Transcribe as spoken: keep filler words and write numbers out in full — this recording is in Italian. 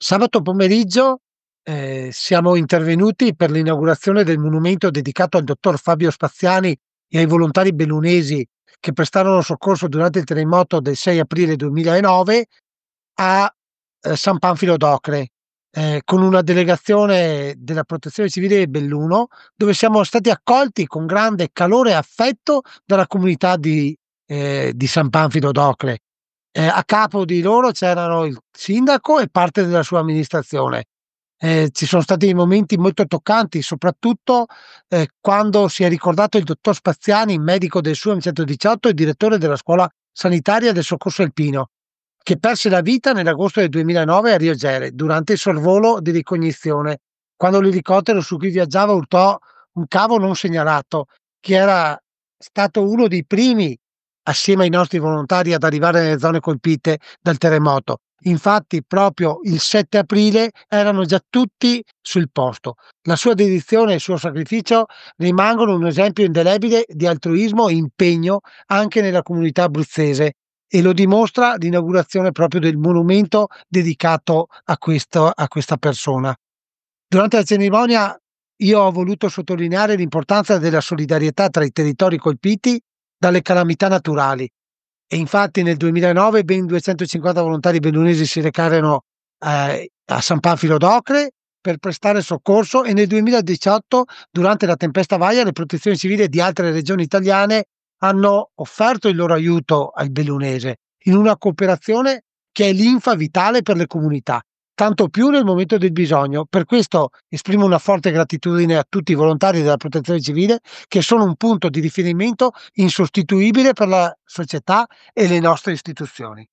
Sabato pomeriggio, ehm, siamo intervenuti per l'inaugurazione del monumento dedicato al dottor Fabio Spaziani e ai volontari bellunesi che prestarono soccorso durante il terremoto del sei aprile duemilanove a, ehm, San Panfilo d'Ocre, ehm, con una delegazione della Protezione Civile di Belluno, dove siamo stati accolti con grande calore e affetto dalla comunità di ehm, di San Panfilo d'Ocre. Ehm, a capo di loro c'erano il sindaco e parte della sua amministrazione. Ehm, ci sono stati dei momenti molto toccanti, soprattutto, ehm, quando si è ricordato il dottor Spaziani, medico del SUAMI centodiciotto e direttore della scuola sanitaria del soccorso alpino, che perse la vita nell'agosto del duemilanove a Rio Gere, durante il sorvolo di ricognizione, quando l'elicottero su cui viaggiava urtò un cavo non segnalato, che era stato uno dei primi, assieme ai nostri volontari, ad arrivare nelle zone colpite dal terremoto. Infatti proprio il sette aprile erano già tutti sul posto. La sua dedizione e il suo sacrificio rimangono un esempio indelebile di altruismo e impegno anche nella comunità abruzzese, e lo dimostra l'inaugurazione proprio del monumento dedicato a questo a questa persona. Durante la cerimonia io ho voluto sottolineare l'importanza della solidarietà tra i territori colpiti dalle calamità naturali, e infatti nel duemilanove ben duecentocinquanta volontari bellunesi si recarono, ehm, a San Panfilo d'Ocre per prestare soccorso, e nel duemiladiciotto, durante la tempesta Vaia, le protezioni civili di altre regioni italiane hanno offerto il loro aiuto al bellunese, in una cooperazione che è linfa vitale per le comunità, tanto più nel momento del bisogno. Per questo esprimo una forte gratitudine a tutti i volontari della Protezione Civile, che sono un punto di riferimento insostituibile per la società e le nostre istituzioni.